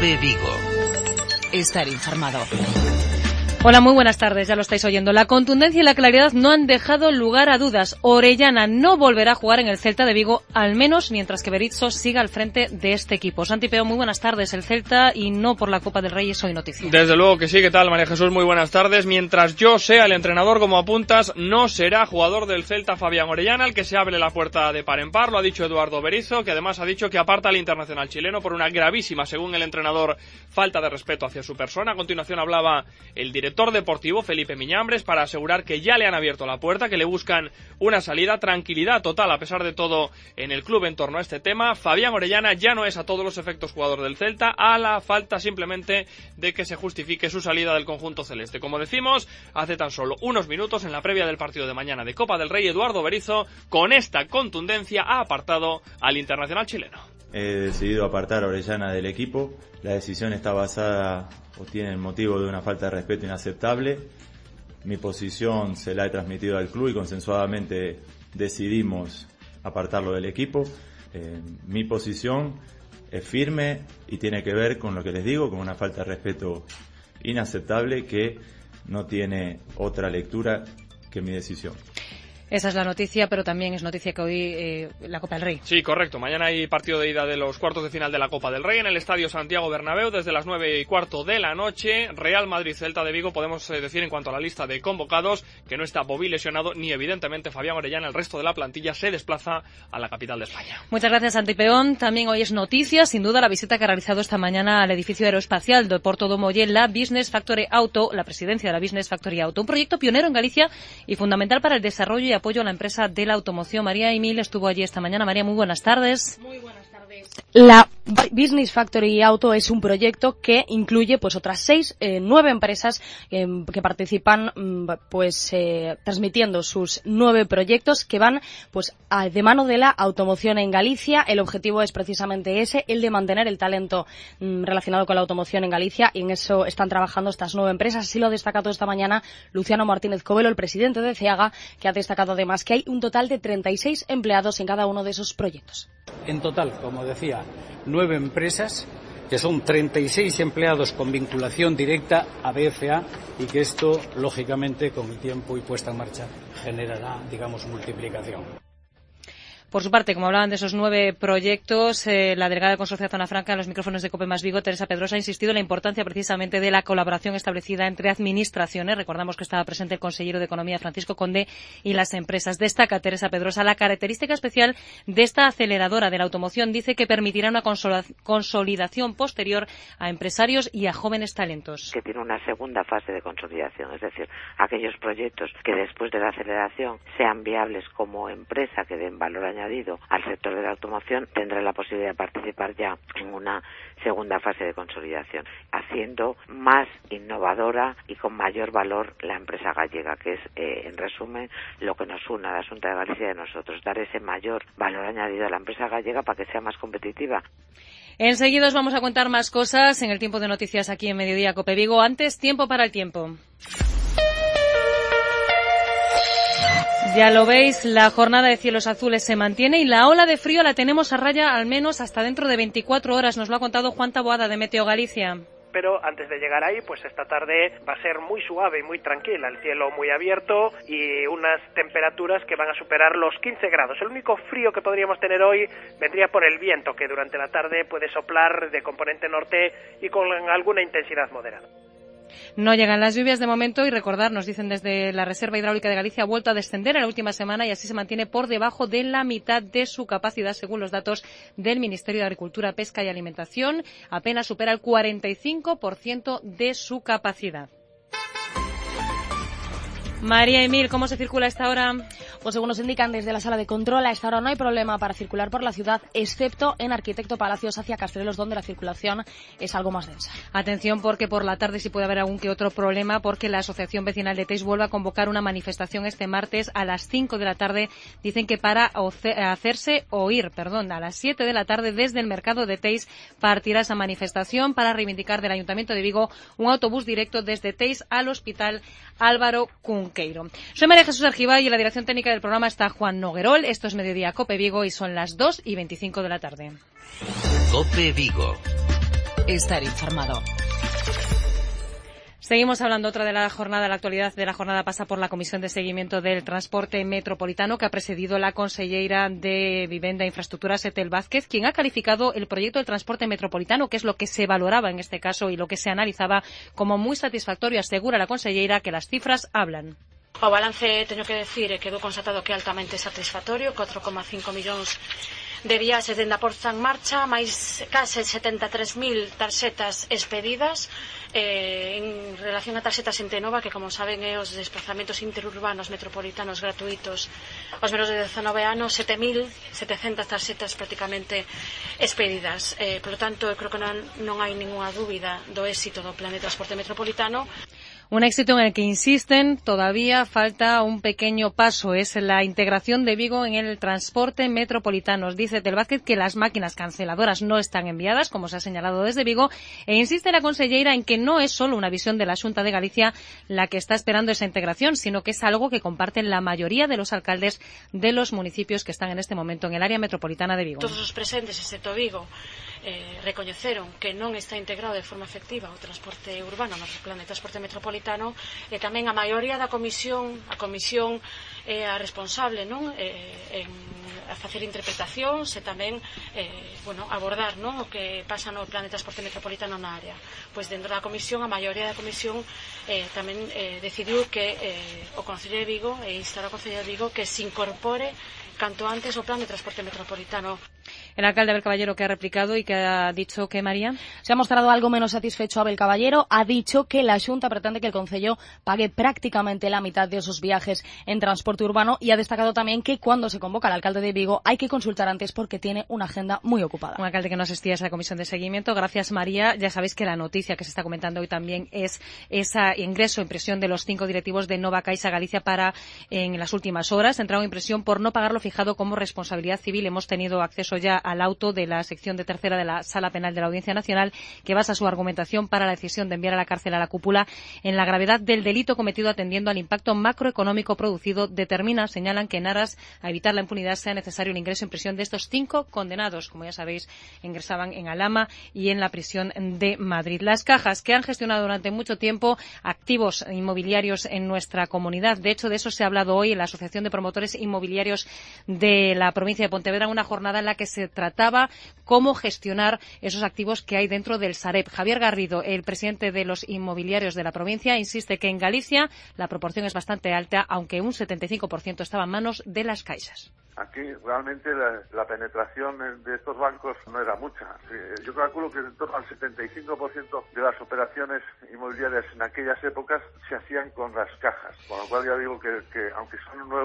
COPE Vigo. Estar informado. Hola, muy buenas tardes, ya lo estáis oyendo. La contundencia y la claridad no han dejado lugar a dudas. Orellana no volverá a jugar en el Celta de Vigo, al menos mientras que Berizzo siga al frente de este equipo. Santi Peón, muy buenas tardes. El Celta, y no por la Copa del Rey, es hoy noticia. Desde luego que sí. ¿Qué tal, María Jesús? Muy buenas tardes. Mientras yo sea el entrenador, como apuntas, no será jugador del Celta Fabián Orellana, al que se abre la puerta de par en par. Lo ha dicho Eduardo Berizzo, que además ha dicho que aparta al internacional chileno por una gravísima, según el entrenador, falta de respeto hacia su persona. A continuación hablaba el director deportivo, Felipe Miñambres, para asegurar que ya le han abierto la puerta, que le buscan una salida. Tranquilidad total, a pesar de todo, en el club en torno a este tema. Fabián Orellana ya no es a todos los efectos jugador del Celta, a la falta simplemente de que se justifique su salida del conjunto celeste. Como decimos, hace tan solo unos minutos, en la previa del partido de mañana de Copa del Rey, Eduardo Berizzo, con esta contundencia, ha apartado al internacional chileno. He decidido apartar a Orellana del equipo. La decisión está basada o tiene el motivo de una falta de respeto inaceptable. Mi posición se la he transmitido al club y consensuadamente decidimos apartarlo del equipo. Mi posición es firme y tiene que ver con lo que les digo, con una falta de respeto inaceptable que no tiene otra lectura que mi decisión. Esa es la noticia, pero también es noticia que hoy la Copa del Rey. Sí, correcto. Mañana hay partido de ida de los cuartos de final de la Copa del Rey en el Estadio Santiago Bernabéu desde las 9:15 de la noche. Real Madrid-Celta de Vigo. Podemos decir en cuanto a la lista de convocados que no está Bobby lesionado ni evidentemente Fabián Orellana. El resto de la plantilla se desplaza a la capital de España. Muchas gracias, Santi Peón. También hoy es noticia, sin duda, la visita que ha realizado esta mañana al edificio aeroespacial de Porto do Mollel la Business Factory Auto, la presidencia de la Business Factory Auto. Un proyecto pionero en Galicia y fundamental para el desarrollo y apoyo a la empresa de la automoción. María Emil estuvo allí esta mañana. María, muy buenas tardes. Muy buenas tardes. La Business Factory Auto es un proyecto que incluye pues otras 9 empresas que participan transmitiendo sus 9 proyectos que van pues de mano de la automoción en Galicia. El objetivo es precisamente ese, el de mantener el talento relacionado con la automoción en Galicia, y en eso están trabajando estas 9 empresas. Así lo ha destacado esta mañana Luciano Martínez Covelo, el presidente de CEAGA, que ha destacado además que hay un total de 36 empleados en cada uno de esos proyectos. En total, como decía, 9 empresas, que son 36 empleados con vinculación directa a BFA, y que esto, lógicamente, con el tiempo y puesta en marcha, generará, multiplicación. Por su parte, como hablaban de esos 9 proyectos, la delegada del Consorcio de Zona Franca en los micrófonos de COPE más Vigo, Teresa Pedrosa, ha insistido en la importancia precisamente de la colaboración establecida entre administraciones. Recordamos que estaba presente el consejero de Economía, Francisco Conde, y las empresas. Destaca Teresa Pedrosa la característica especial de esta aceleradora de la automoción. Dice que permitirá una consolidación posterior a empresarios y a jóvenes talentos. Que tiene una segunda fase de consolidación, es decir, aquellos proyectos que después de la aceleración sean viables como empresa, que den valor añadido al sector de la automoción, tendrá la posibilidad de participar ya en una segunda fase de consolidación, haciendo más innovadora y con mayor valor la empresa gallega, que es, en resumen, lo que nos une a la Xunta de Galicia y a nosotros, dar ese mayor valor añadido a la empresa gallega para que sea más competitiva. Enseguida os vamos a contar más cosas en el tiempo de noticias aquí en Mediodía Cope Vigo. Antes, tiempo para el tiempo. Ya lo veis, la jornada de cielos azules se mantiene y la ola de frío la tenemos a raya al menos hasta dentro de 24 horas. Nos lo ha contado Juan Taboada de Meteo Galicia. Pero antes de llegar ahí, pues esta tarde va a ser muy suave y muy tranquila, el cielo muy abierto y unas temperaturas que van a superar los 15 grados. El único frío que podríamos tener hoy vendría por el viento, que durante la tarde puede soplar de componente norte y con alguna intensidad moderada. No llegan las lluvias de momento y recordar, nos dicen desde la Reserva Hidráulica de Galicia, ha vuelto a descender en la última semana y así se mantiene por debajo de la mitad de su capacidad, según los datos del Ministerio de Agricultura, Pesca y Alimentación. Apenas supera el 45% de su capacidad. María Emil, ¿cómo se circula a esta hora? Pues según nos indican desde la sala de control, a esta hora no hay problema para circular por la ciudad, excepto en Arquitecto Palacios hacia Castrelos, donde la circulación es algo más densa. Atención, porque por la tarde sí puede haber algún que otro problema, porque la Asociación Vecinal de Teis vuelve a convocar una manifestación este martes a las 5 de la tarde. Dicen que para hacerse oír, a las 7 de la tarde desde el mercado de Teis partirá esa manifestación para reivindicar del Ayuntamiento de Vigo un autobús directo desde Teis al Hospital Álvaro Cunqueiro. Soy María Jesús Argibay y en la dirección técnica del programa está Juan Noguerol. Esto es Mediodía Cope Vigo y son las 2:25 de la tarde. Cope Vigo. Estar informado. Seguimos hablando otra de la jornada. La actualidad de la jornada pasa por la Comisión de Seguimiento del Transporte Metropolitano, que ha presidido la conselleira de Vivenda e Infraestructuras, Etel Vázquez, quien ha calificado el proyecto del transporte metropolitano, que es lo que se valoraba en este caso y lo que se analizaba, como muy satisfactorio. Asegura la conselleira que las cifras hablan. O balance, teño que decir, que quedou constatado que é altamente satisfactorio, 4,5 millóns de viaxes dende a porta en marcha, máis case 73.000 tarxetas expedidas, en relación a tarxetas Xente Nova, que como saben é os desplazamentos interurbanos metropolitanos gratuitos aos menos de 19 anos, 7.700 tarxetas prácticamente expedidas. Por lo tanto, eu creo que non hai ninguna dúbida do éxito do plan de transporte metropolitano. Un éxito en el que insisten, todavía falta un pequeño paso, es la integración de Vigo en el transporte metropolitano. Dice Etel Vázquez que las máquinas canceladoras no están enviadas, como se ha señalado desde Vigo, e insiste la conselleira en que no es solo una visión de la Xunta de Galicia la que está esperando esa integración, sino que es algo que comparten la mayoría de los alcaldes de los municipios que están en este momento en el área metropolitana de Vigo. Todos os presentes, excepto Vigo, recoñeceron que non está integrado de forma efectiva o transporte urbano no plan de transporte metropolitano, e tamén a maioría da comisión é a responsable, non, en a facer interpretacións e tamén abordar, non, o que pasa no plan de transporte metropolitano na área. Pois dentro da comisión, a maioría da comisión tamén decidiu que o Concello de Vigo e instar ao Concello de Vigo que se incorpore canto antes o plan de transporte metropolitano. El alcalde Abel Caballero, que ha replicado y que ha dicho que, María, se ha mostrado algo menos satisfecho Abel Caballero. Ha dicho que la Xunta pretende que el Concello pague prácticamente la mitad de esos viajes en transporte urbano, y ha destacado también que cuando se convoca al alcalde de Vigo hay que consultar antes porque tiene una agenda muy ocupada. Un alcalde que no asistía a esa comisión de seguimiento. Gracias, María. Ya sabéis que la noticia que se está comentando hoy también es ese ingreso en prisión de los 5 directivos de Nova Caixa Galicia en las últimas horas. Entraron en prisión por no pagar lo fijado como responsabilidad civil. Hemos tenido acceso ya al auto de la sección de tercera de la Sala Penal de la Audiencia Nacional, que basa su argumentación para la decisión de enviar a la cárcel a la cúpula en la gravedad del delito cometido, atendiendo al impacto macroeconómico producido. Señalan que en aras a evitar la impunidad sea necesario el ingreso en prisión de estos 5 condenados. Como ya sabéis, ingresaban en Alhama y en la prisión de Madrid. Las cajas, que han gestionado durante mucho tiempo activos inmobiliarios en nuestra comunidad. De hecho, de eso se ha hablado hoy en la Asociación de Promotores Inmobiliarios de la provincia de Pontevedra, una jornada en la que se trataba cómo gestionar esos activos que hay dentro del Sareb. Javier Garrido, el presidente de los inmobiliarios de la provincia, insiste que en Galicia la proporción es bastante alta, aunque un 75% estaba en manos de las caixas. Aquí realmente la penetración de estos bancos no era mucha. Yo calculo que en torno al 75% de las operaciones inmobiliarias en aquellas épocas se hacían con las cajas. Con lo cual ya digo que aunque son un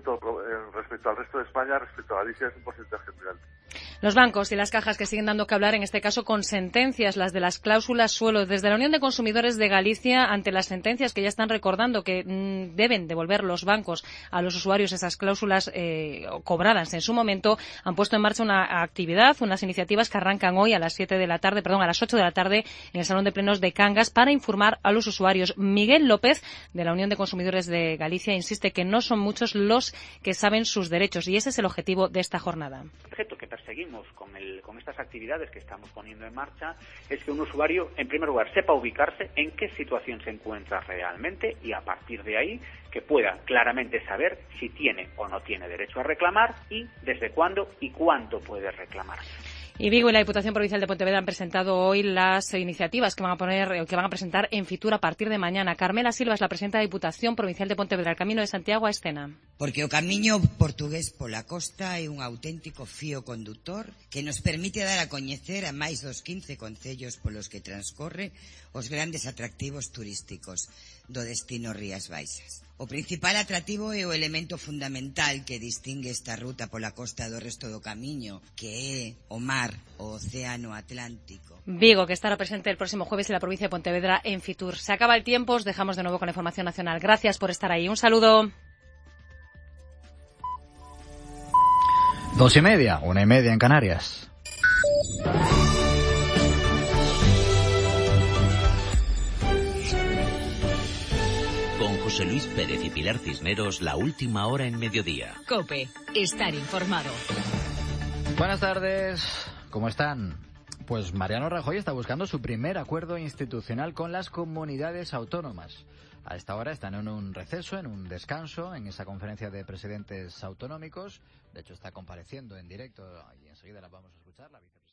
9% respecto al resto de España, respecto a Galicia es un porcentaje muy alto. Los bancos y las cajas que siguen dando que hablar, en este caso con sentencias, las de las cláusulas suelo. Desde la Unión de Consumidores de Galicia, ante las sentencias que ya están recordando que deben devolver los bancos a los usuarios esas cláusulas cobradas en su momento, han puesto en marcha una actividad, unas iniciativas que arrancan hoy a las 8 de la tarde en el Salón de Plenos de Cangas para informar a los usuarios. Miguel López, de la Unión de Consumidores de Galicia, insiste que no son muchos los que saben sus derechos, y ese es el objetivo de esta jornada. El objeto que perseguimos con estas actividades que estamos poniendo en marcha es que un usuario, en primer lugar, sepa ubicarse en qué situación se encuentra realmente, y a partir de ahí que pueda claramente saber si tiene o no tiene derecho a reclamar y desde cuándo y cuánto puede reclamar. Y Vigo y la Diputación Provincial de Pontevedra han presentado hoy las iniciativas que van a presentar en Fitur a partir de mañana. Carmela Silva es la presidenta da Diputación Provincial de Pontevedra. El Camino de Santiago a escena. Porque o camiño portugués pola costa é un auténtico fío conductor que nos permite dar a coñecer a máis dos 15 concellos polos que transcorre os grandes atractivos turísticos do destino Rías Baixas. O principal atractivo é o elemento fundamental que distingue esta ruta pola costa do resto do camiño, que é o mar, o océano Atlántico. Vigo, que estará presente el próximo jueves en la provincia de Pontevedra en Fitur. Se acaba el tiempo, os dejamos de nuevo con la información nacional. Gracias por estar ahí. Un saludo. 2:30, 1:30 en Canarias. Con José Luis Pérez y Pilar Cisneros, la última hora en mediodía. COPE, estar informado. Buenas tardes, ¿cómo están? Pues Mariano Rajoy está buscando su primer acuerdo institucional con las comunidades autónomas. A esta hora están en un receso, en un descanso, en esa conferencia de presidentes autonómicos. De hecho, está compareciendo en directo y enseguida la vamos a escuchar la vicepresidenta.